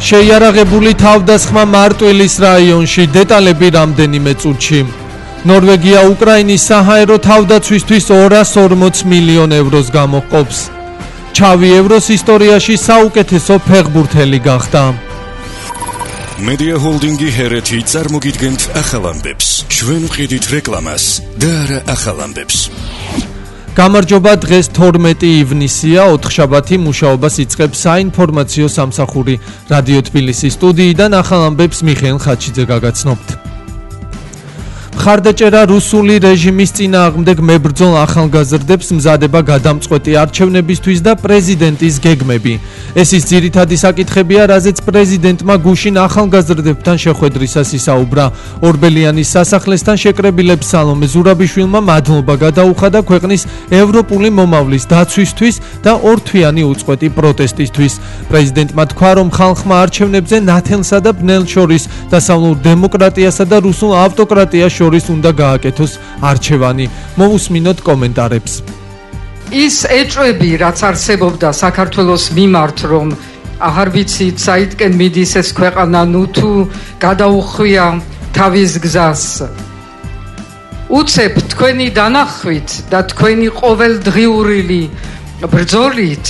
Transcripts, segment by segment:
შეიარაღებული თავდასხმა მარტვილის რაიონში, დეტალები რამდენიმე წუთში. ნორვეგია უკრაინის საჰაერო თავდაცვისთვის 240 მილიონ ევროს გამოჰყოფს. ჩავი ევროს ისტორიაში საუკეთესო ფეხბურთელი გახდა. Media Holding-ი ჰერეთი წარმოგიდგენთ ახალ ამბებს. ჩვენ ვყიდით რეკლამას და არა ახალ ამბებს. გამარჯობა, დღეს 12 ივნისია, ოთხშაბათი, მუშაობას იწყებს საინფორმაციო სამსახური. რადიო თბილისის სტუდიიდან ახალ ამბებს მიხეილ ხაჩიძე გაგაცნობთ. მხარდაჭერა რუსული რეჟიმის წინააღმდეგ მებრძოლ ახალგაზრდებს მზადება გადამწყვეტი არჩევნებისთვის და პრეზიდენტის გეგმები. ეს ის ძირითადი საკითხებია, რაზეც პრეზიდენტმა გუშინ ახალგაზრდებთან შეხვედრისას ისაუბრა. ორბელიანის სასახლესთან შეკრებილებს სალომე ზურაბიშვილმა მადლობა გადაუხადა ქვეყნის ევროპული მომავლის დაცვისთვის და ორთვიანი უწყვეტი პროტესტისთვის. პრეზიდენტმა თქვა, რომ ხალხმა არჩევნებზე ნათელსა და ბნელს შორის დასავლურ დემოკრატიასა და რუსულ ავტოკრატიას შორის უნდა გააკეთოს არჩევანი. მოვუსმინოთ კომენტარებს. ის ეჭვები, რაც არსებობდა საქართველოს მიმართ, რომ აღარ ვიცით, საიდკენ მიდის ეს ქვეყანა, ნუ თუ გადაუხვია თავის გზას. უცებ თქვენი დანახვით და თქვენი ყოველდღიური ბრძოლით,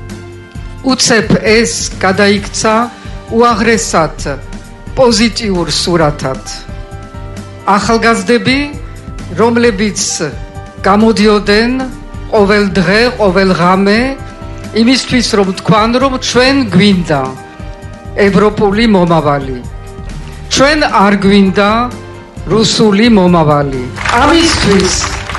უცებ ეს გადაიქცა უაღრესად პოზიტიურ სურათად. ახალგაზრდები, რომლებიც გამოდიოდნენ ყოველ დღე, ყოველ ღამე, იმისთვის რომ თქვან, რომ ჩვენ გვინდა ევროპული მომავალი. ჩვენ არ გვინდა რუსული მომავალი. ამისთვის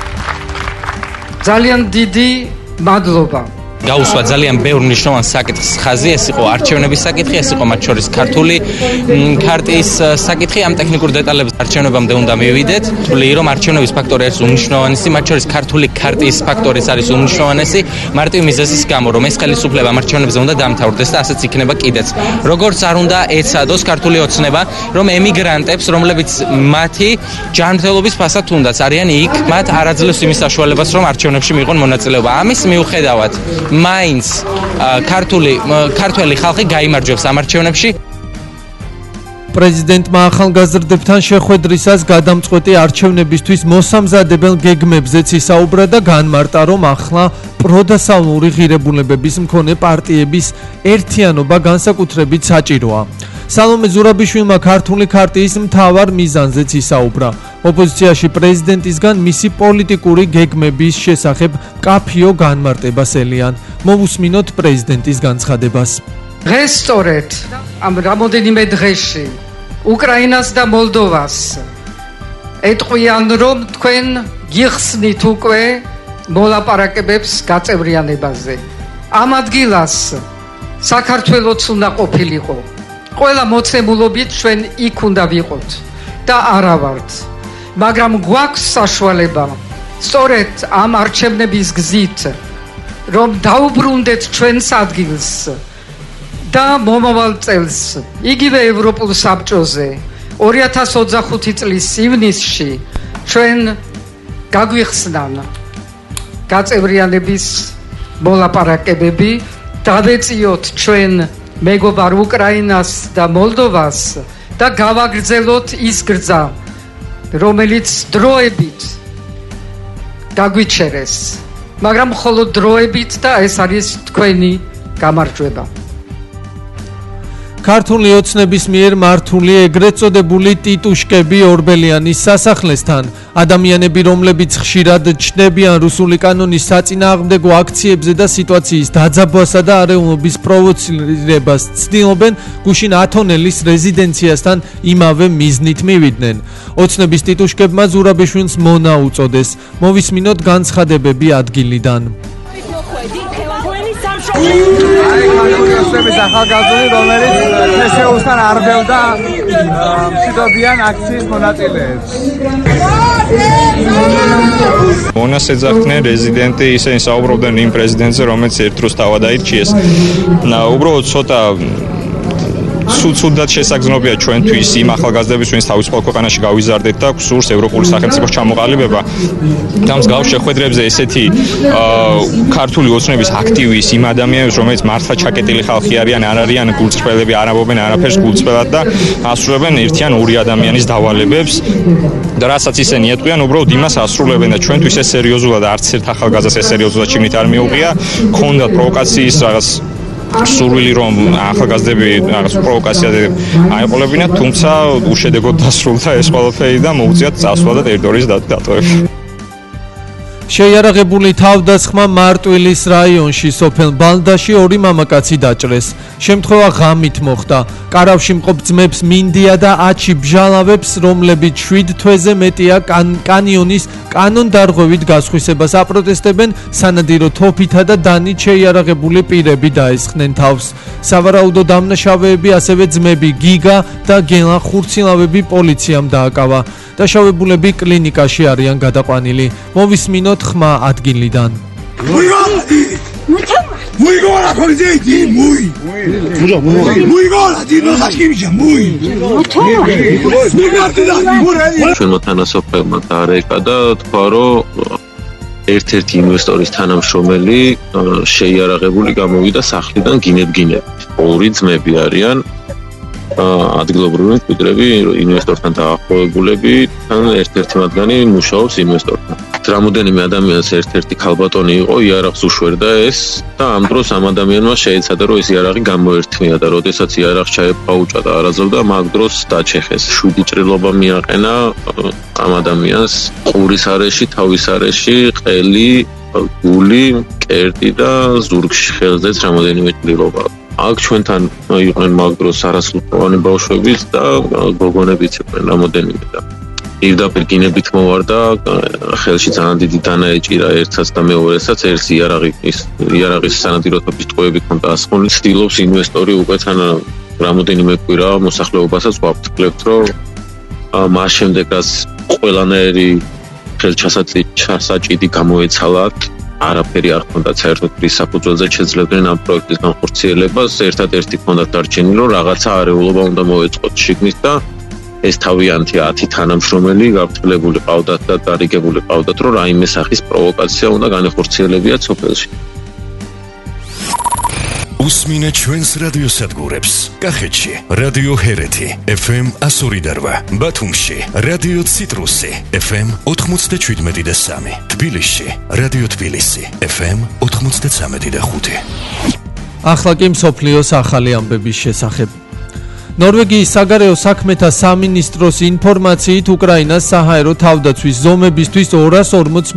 ძალიან დიდი მადლობა. გაუსვა ძალიან ბევრ მნიშვნელოვან საკითხს ხაზი, ეს იყო არჩევნების საკითხი, ეს იყო მათ შორის ქართული ქარტიის საკითხი. ამ ტექნიკურ დეტალებს არჩევნებამდე უნდა მივიდეთ. თვლი რომ არჩევნების ფაქტორი არის უმნიშვნელოვანესი, მათ შორის ქართული ქარტიის ფაქტორიც არის უმნიშვნელოვანესი, მარტივი მიზეზის გამო, რომ ეს ხელისუფლება ამ არჩევნებზე უნდა დამთავრდეს და ასეც იქნება კიდეც. როგორც არ უნდა ეცადოს ქართული ოცნება, რომ ემიგრანტებს, რომლებიც მათი ჯანმრთელობის ფასად თუნდაც არიან იქ, მათ არ აძლევს იმის საშუალებას, რომ არჩევნებში მიიღონ მონაწილეობა. ამის მიუხედავად მაინც ქართველი ხალხი გაიმარჯვებს ამ არჩევნებში. პრეზიდენტმა ახალგაზრდებთან შეხვედრისას გადამწყვეტი არჩევნებისთვის მოსამზადებელ გეგმებზეც ისაუბრა და განმარტა, რომ ახლა პროდასავლური ღირებულებების მქონე პარტიების ერთიანობა განსაკუთრებით საჭიროა. სალომე ზურაბიშვილმა ქართული ქარტიის მთავარ მიზანზეც ისაუბრა. ოპოზიციაში პრეზიდენტისგან მისი პოლიტიკური გეგმების შესახებ მკაფიო განმარტებას ელიან. მოვუსმინოთ პრეზიდენტის განცხადებას. დღეს სწორედ ამ რამოდენიმე დღეში უკრაინას და მოლდოვას ეტყვიან, რომ თქვენ გიხსნით უკვე მოლაპარაკებებს გაწევრიანებაზე. ამ ადგილას საქართველოც უნდა ყოფილიყო. ყველა მოცემულობით ჩვენ იქ უნდა ვიყოთ და არა ვართ. მაგრამ გვაქვს საშუალება სწორედ ამ არჩევნების გზით, რომ დაუბრუნდეთ ჩვენს ადგილს და მომავალ წელს იგივე ევროპულ საბჭოზე 2025 წლის ივნისში ჩვენ გაგვიხსნან გაწევრიანების მოლაპარაკებები, დავეწიოთ ჩვენ მეგობარ უკრაინას და მოლდოვას და გავაგრძელოთ ის გზა, რომელიც დროებით გაგვიჩერეს, მაგრამ მხოლოდ დროებით და ეს არის თქვენი გამარჯვება. ქართული ოცნების მიერ მართული ეგრეთ წოდებული ტიტუშკები ორბელიანის სასახლესთან. ადამიანები, რომლებიც ხშირად ჩნდებიან რუსული კანონის საწინააღმდეგო აქციებზე და სიტუაციის დაძაბვასა და არეულობის პროვოცირებას ცდილობენ, გუშინ ათონელის რეზიდენციასთან იმავე მიზნით მივიდნენ. ოცნების ტიტუშკებმა ზურაბიშვილს მონა უწოდეს. მოვისმინოთ განცხადებები ადგილიდან. ქართული ახალგაზრდები, რომელიც თესეულთან არბევდა მშვიდობიან აქციის მონაწილეებს. მონას ეძახდნენ რეზიდენტი, ისინი საუბრობდნენ იმ პრეზიდენტზე, რომელიც ერთ დროს თავად აირჩიეს. უბრალოდ ცოტა ცუდად შესაგრძნობია ჩვენთვის იმ ახალგაზრდების, ვინც თავისუფალ ქვეყანაში გავიზარდეთ და გსურს ევროპული სახელმწიფოს ჩამოყალიბება. და მსგავს შეხვედრებზე ესეთი ქართული ოცნების აქტივის იმ ადამიანებს, რომელიც მართლა ჩაკეტილი ხალხი არიან, არ არიან გულწრფელები, არ ამბობენ არაფერს გულწრფელად და ასრულებენ ერთი ან ორი ადამიანის დავალებებს და რასაც ისინი ეტყვიან, უბრალოდ იმას ასრულებენ და ჩვენთვის ეს სერიოზულად არც ერთ ახალგაზრდას ეს სერიოზულად შიგნით არ მიუღია. ქონდათ პროვოკაციის რაღაც სურვილი რომ ახალგაზრდები რაღაც პროვოკაციაზე აეყოლებინათ, თუმცა უშედეგოდ დასრულდა ეს ყველაფერი და მოუწიათ წასვლა და ტერიტორიის დატოვება. შეიარაღებული თავდასხმა მარტვილის რაიონში სოფელ ბალდაში ორი მამაკაცი დაჭრეს. შემთხვევა ღამით მოხდა. კარავში მყოფ ძმებს მინდია და აჩი ბჟალავებს, რომლებიც 7 თვეზე მეტია კანიონის კანონდარღვევით გასხვისებას აპროტესტებენ, სანადირო თოფითა და დანით შეიარაღებული პირები დაესხნენ თავს. სავარაუდო დამნაშავეები, ასევე ძმები გიგა და გელა ხურცილავები პოლიციამ დააკავა. დაშავებულები კლინიკაში არიან გადაყვანილი. მოვისმინოთ ხმა ადგილიდან. ჩვენმა თანასოფლებმა დაარეკა და თქვა, რომ ერთ-ერთი ინვესტორის თანამშრომელი შეიარაღებული გამოვიდა სახლიდან გინებ-გინებით. ორი ძმები არიან ადგილობრივი მკვიდრები, ინვესტორთან დაახლოებულები, თან ერთ-ერთი მათგანი მუშაობს ინვესტორთან. რამოდენიმე ადამიანს ერთ-ერთი ქალბატონი იყო, იარაღს უშვერდა ეს და ამ დროს ამ ადამიანმა შეეცადა, რომ ეს იარაღი გამოერთმია და როდესაც იარაღს ჩაეპაუჭა და არაძებდა, მაგ დროს დაჩეხეს. 7 ჭრილობა მიაყენა ამ ადამიანს ყურის არეში, თავის არეში, ყელი, გული, კერტი და ზურგში ხელზეც რამოდენიმე ჭრილობა. აქ ჩვენთან იყვნენ მაგ დროს არასრულოვანი ბავშვებიც და გოგონებიც იყვნენ რამოდენიმე და პირდაპირ გინებით მოვარდა, ხელში ძალიან დიდი დანა ეჭირა ერთსაც და მეორესაც, ერთს იარაღის სანადიროთობის ტყვეებით ჰქონდა ასხული. ცდილობს ინვესტორი უკვე თან რამოდენიმე კვირა მოსახლეობასაც ვაფრთხილებთ, რომ მას შემდეგ რაც ყველანაირი ხელჩასაჭიდი გამოეცალათ, არაფერი არ ჰქონდათ საერთოდ ფრის საფუძველზე შეძლებდნენ ამ პროექტის განხორციელებას. ერთადერთი ჰქონდათ დარჩენილი, რომ რაღაცა არეულობა უნდა მოეწყოთ შიგნით და ეს თავიანთი 10 თანამშრომელი გაფრთხილებული ყავდათ და დარიგებული ყავდათ, რომ რაიმე სახის პროვოკაცია უნდა განეხორციელებიათ სოფელში. უსმინე ჩვენს რადიოსადგურებს. კახეთში რადიო ჰერეთი FM 102.8, ბათუმში რადიო ციტრუსი FM 97.3, თბილისში რადიო თბილისი FM 93.5. ახლა კი მსოფლიოს ახალი ამბების შესახებ. ნორვეგიის საგარეო საქმეთა სამინისტროს ინფორმაციით უკრაინას საჰაერო თავდაცვის ზომებისთვის 240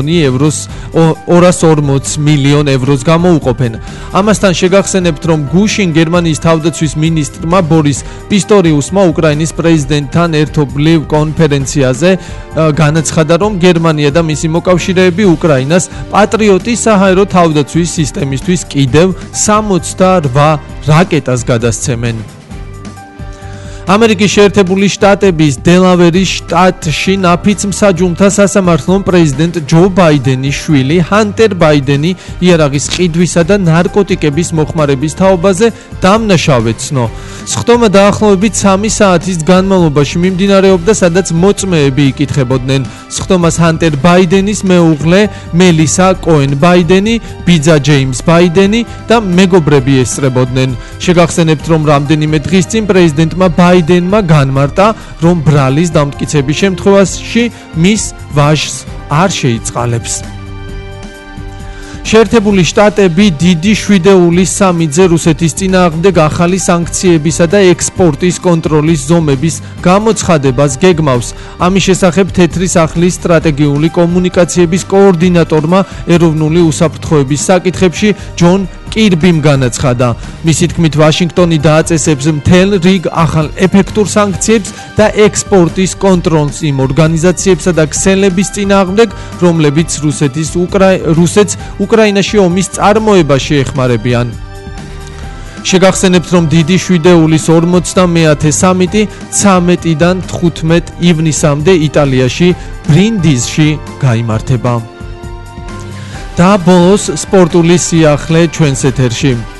მილიონ ევროს გამოუყოფენ. ამასთან შეგახსენებთ, რომ გუშინ გერმანიის თავდაცვის მინისტრმა ბორის პისტორიუსმა უკრაინის პრეზიდენტთან ერთობლივ კონფერენციაზე განაცხადა, რომ გერმანია და მისი მოკავშირეები უკრაინას პატრიოტი საჰაერო თავდაცვის სისტემისთვის კიდევ 68 რაკეტას გადასცემენ. ამერიკის შეერთებული შტატების დელავერის შტატში ნაფიც მსაჯულთა სასამართლომ პრეზიდენტ ჯო ბაიდენის შვილი ჰანტერ ბაიდენი იარაღის ყიდვისა და ნარკოტიკების მოხმარების თაობაზე დამნაშავედ ცნო. სხდომა დაახლოებით 3 საათის განმავლობაში მიმდინარეობდა, სადაც მოწმეები იკითხებოდნენ სხდომას ჰანტერ ბაიდენის მეუღლე მელისა კოენ ბაიდენი, ბიძა ჯეიმს ბაიდენი და მეგობრები ესწრებოდნენ. შეგახსენებთ, რომ რამდენიმე დღის წინ პრეზიდენტმა ბაიდენმა განმარტა, რომ ბრალის დამტკიცების შემთხვევაში მის ვაჟს არ შეიწყალებს. შეერთებული შტატები დიდი შვიდეულის სამიძე რუსეთის წინააღმდეგ ახალი სანქციებისა და ექსპორტის კონტროლის ზომების გამოცხადებას გეგმავს. ამის შესახებ თეთრი სახლის სტრატეგიული კომუნიკაციების კოორდინატორმა ეროვნული უსაფრთხოების საკითხებში ჯონ კირბიმ განაცხადა. მისი თქმით, ვაშინგტონი დააწესებს მთელ რიგ ახალ ეფექტურ სანქციებს და ექსპორტის კონტროლს იმ ორგანიზაციებსა და ქსელების წინააღმდეგ, რომლებიც რუსეთს უკრაინაში ომის წარმოებაში ეხმარებიან. შეგახსენებთ, რომ დიდი შვიდეულის 50-მე სამიტი 13-დან 15 ივნისამდე იტალიაში ბრინდიზში გაიმართება. და ბოლოს სპორტული სიახლე ჩვენს ეთერში.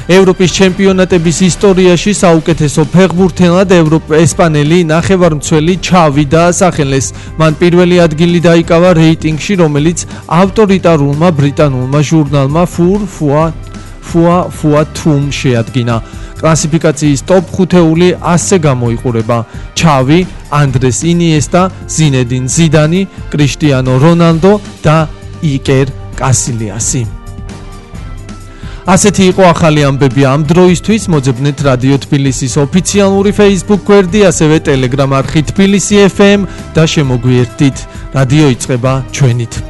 ევროპის ჩემპიონატების ისტორიაში საუკეთესო ფეხბურთელად ესპანელი ნახევარმცველი ჩავი დაასახელეს. მან პირველი ადგილი დაიკავა რეიტინგში, რომელიც ავტორიტარულმა ბრიტანულმა ჟურნალმა Fuatum შეადგინა. კლასიფიკაციის ტოპ 5-ეული ასე გამოიყურება: ჩავი, ანდრეს ინიესტა, ზინედინ ზიდანი, კრისტიანო რონალდო და იკერ კასილიასი. ასეთი იყო ახალი ამბები ამ დროისთვის. მოძებნეთ რადიო თბილისის ოფიციალური Facebook გვერდი, ასევე Telegram არხი თბილისი FM და შემოგვიერთდით. რადიო იწყება ჩვენით.